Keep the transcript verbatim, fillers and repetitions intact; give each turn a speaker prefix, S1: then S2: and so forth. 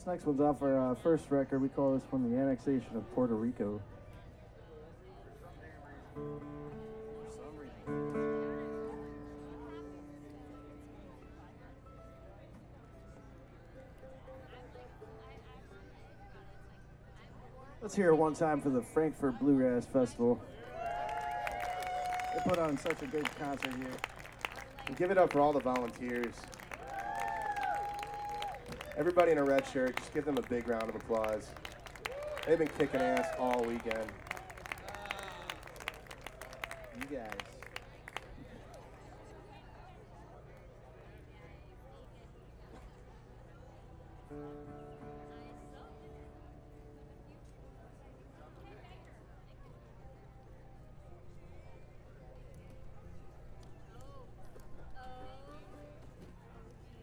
S1: This next one's off our uh, first record. We call this one The Annexation of Puerto Rico. Let's hear it one time for the Frankfurt Bluegrass Festival. They put on such a good concert here.
S2: And give it up for all the volunteers. Everybody in a red shirt, just give them a big round of applause. They've been kicking ass all weekend.
S1: You guys.